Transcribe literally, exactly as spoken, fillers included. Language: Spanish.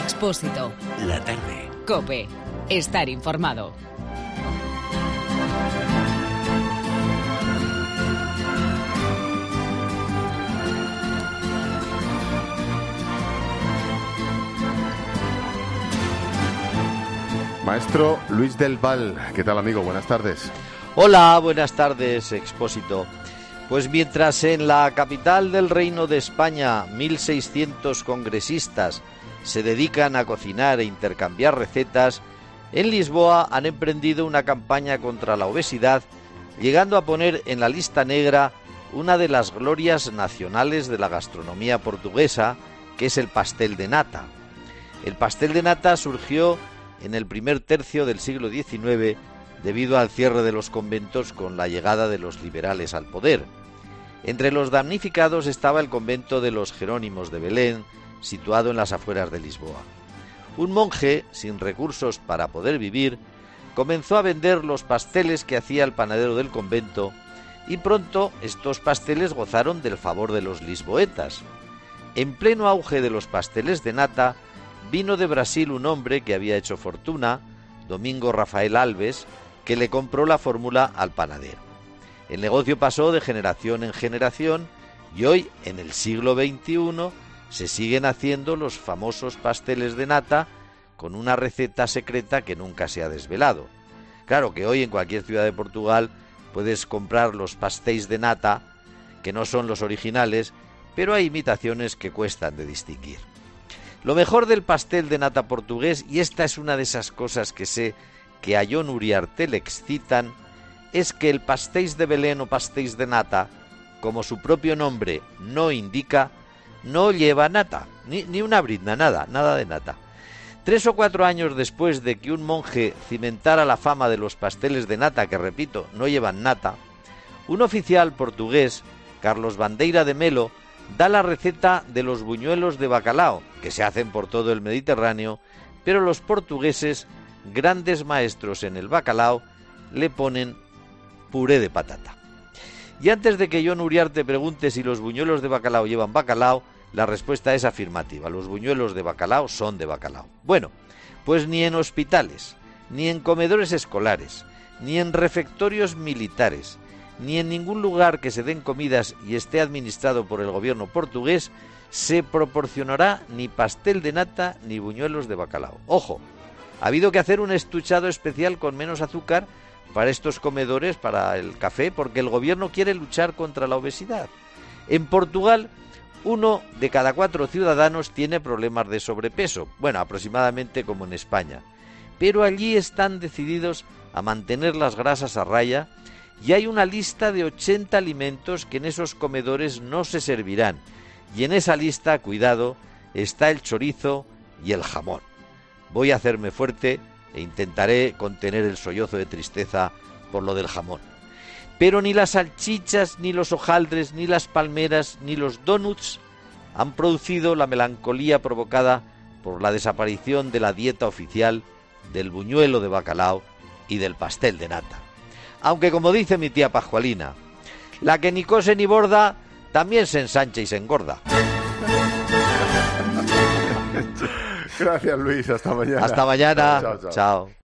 Expósito. La tarde. COPE. Estar informado. Maestro Luis del Val, ¿qué tal, amigo? Buenas tardes. Hola, buenas tardes, Expósito. Pues mientras en la capital del Reino de España mil seiscientos congresistas se dedican a cocinar e intercambiar recetas, en Lisboa han emprendido una campaña contra la obesidad, llegando a poner en la lista negra una de las glorias nacionales de la gastronomía portuguesa, que es el pastel de nata. El pastel de nata surgió en el primer tercio del siglo diecinueve debido al cierre de los conventos con la llegada de los liberales al poder. Entre los damnificados estaba el convento de los Jerónimos de Belén, situado en las afueras de Lisboa. Un monje, sin recursos para poder vivir, comenzó a vender los pasteles que hacía el panadero del convento, y pronto estos pasteles gozaron del favor de los lisboetas. En pleno auge de los pasteles de nata, vino de Brasil un hombre que había hecho fortuna, Domingo Rafael Alves, que le compró la fórmula al panadero. El negocio pasó de generación en generación y hoy, en el siglo veintiuno, se siguen haciendo los famosos pasteles de nata con una receta secreta que nunca se ha desvelado. Claro que hoy en cualquier ciudad de Portugal puedes comprar los pastéis de nata, que no son los originales, pero hay imitaciones que cuestan de distinguir. Lo mejor del pastel de nata portugués, y esta es una de esas cosas que sé que a Jon Uriarte le excitan, es que el pastéis de Belén o pastéis de nata, como su propio nombre no indica, no lleva nata, ni, ni una brizna, nada, nada de nata. Tres o cuatro años después de que un monje cimentara la fama de los pasteles de nata, que repito, no llevan nata, un oficial portugués, Carlos Bandeira de Melo, da la receta de los buñuelos de bacalao, que se hacen por todo el Mediterráneo, pero los portugueses, grandes maestros en el bacalao, le ponen puré de patata. Y antes de que Jon Uriarte pregunte si los buñuelos de bacalao llevan bacalao, la respuesta es afirmativa. Los buñuelos de bacalao son de bacalao. Bueno, pues ni en hospitales, ni en comedores escolares, ni en refectorios militares, ni en ningún lugar que se den comidas y esté administrado por el gobierno portugués, se proporcionará ni pastel de nata ni buñuelos de bacalao. Ojo, ha habido que hacer un estuchado especial con menos azúcar para estos comedores, para el café, porque el gobierno quiere luchar contra la obesidad. En Portugal, uno de cada cuatro ciudadanos tiene problemas de sobrepeso, bueno, aproximadamente como en España, pero allí están decididos a mantener las grasas a raya, y hay una lista de ochenta alimentos que en esos comedores no se servirán, y en esa lista, cuidado, está el chorizo y el jamón. Voy a hacerme fuerte e intentaré contener el sollozo de tristeza por lo del jamón. Pero ni las salchichas, ni los hojaldres, ni las palmeras, ni los donuts han producido la melancolía provocada por la desaparición de la dieta oficial del buñuelo de bacalao y del pastel de nata. Aunque, como dice mi tía Pascualina, la que ni cose ni borda, también se ensancha y se engorda. Gracias, Luis. Hasta mañana. Hasta mañana. Chao, chao, chao. Chao.